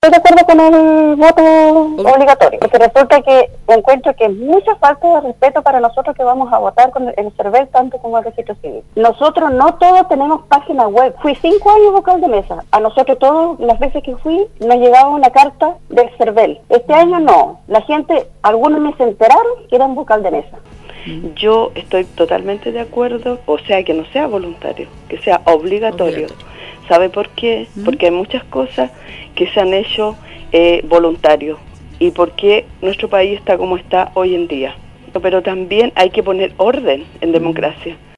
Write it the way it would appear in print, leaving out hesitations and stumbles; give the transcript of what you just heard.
estoy de acuerdo con el voto obligatorio, porque resulta que encuentro que es mucha falta de respeto para nosotros que vamos a votar con el CERVEL tanto como el registro civil. Nosotros no todos tenemos página web. Fui 5 años vocal de mesa. A nosotros todas las veces que fui nos llegaba una carta del CERVEL. Este año no. La gente, algunos ni se enteraron que eran vocal de mesa. Yo estoy totalmente de acuerdo, o sea, que no sea voluntario, que sea obligatorio. ¿Sabe por qué? Porque hay muchas cosas que se han hecho voluntarios y porque nuestro país está como está hoy en día. Pero también hay que poner orden en democracia.